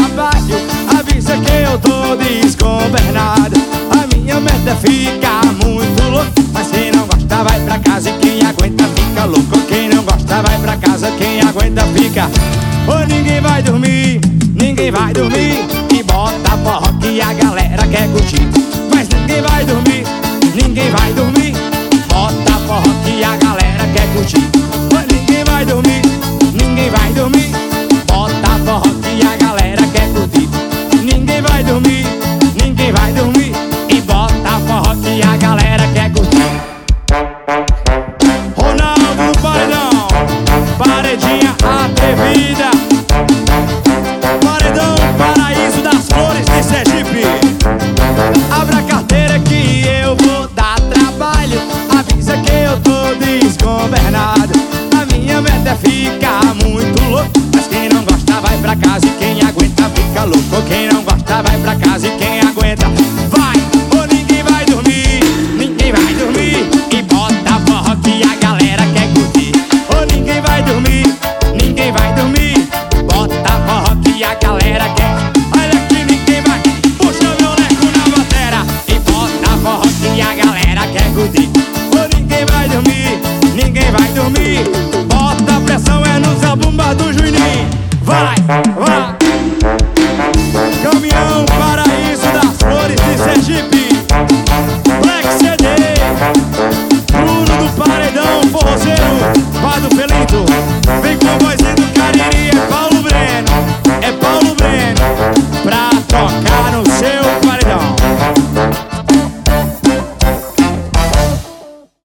trabalho, avisa que eu tô desgovernado. A minha meta é ficar muito louco, mas quem não gosta vai pra casa e quem aguenta fica louco. Quem não gosta vai pra casa, quem aguenta fica. Ô, ninguém vai dormir, ninguém vai dormir, e bota forró que a galera quer curtir. Mas ninguém vai dormir, ninguém vai dormir, bota forró que a galera quer curtir. Mas ninguém vai dormir, ninguém vai dormir, bota forró que a galera quer curtir. Ninguém vai dormir, ninguém vai dormir, e bota forró que a galera quer curtir. Ronaldo Paredão, paredinha atrevida, paredão paraíso das flores de Sergipe. Abra a carteira que eu vou dar trabalho, avisa que eu tô desgovernado. A minha meta é ficar muito louco, mas quem não gosta vai pra casa e quem aguenta fica louco. Quem não gosta vai pra casa e quem aguenta vai. Ou ninguém vai dormir, ninguém vai dormir, e bota forró que a galera quer curtir. Ou ninguém vai dormir, ninguém vai dormir, bota forró que a galera quer. Olha que ninguém vai, puxa meu leco na batera e bota forró que a galera quer curtir. Ou ninguém vai dormir, ninguém vai dormir, bota a pressão é no zabumba do Juninho. Vai!